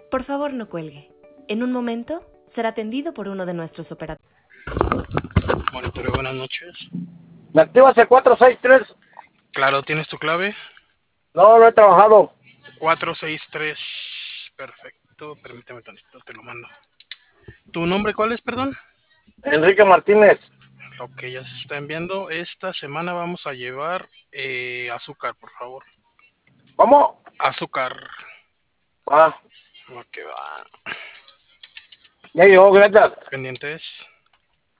Por favor, no cuelgue. En un momento será atendido por uno de nuestros operadores. Monitoreo, buenas noches. ¿Me activas el 463? Claro, ¿tienes tu clave? No, no he trabajado. 463. Perfecto, permíteme tantito, te lo mando. ¿Tu nombre cuál es, perdón? Enrique Martínez. Ok, ya se está enviando. Esta semana vamos a llevar azúcar, por favor. ¿Cómo? Azúcar. Ah, Lo que va. ya llegó, gracias. Pendientes.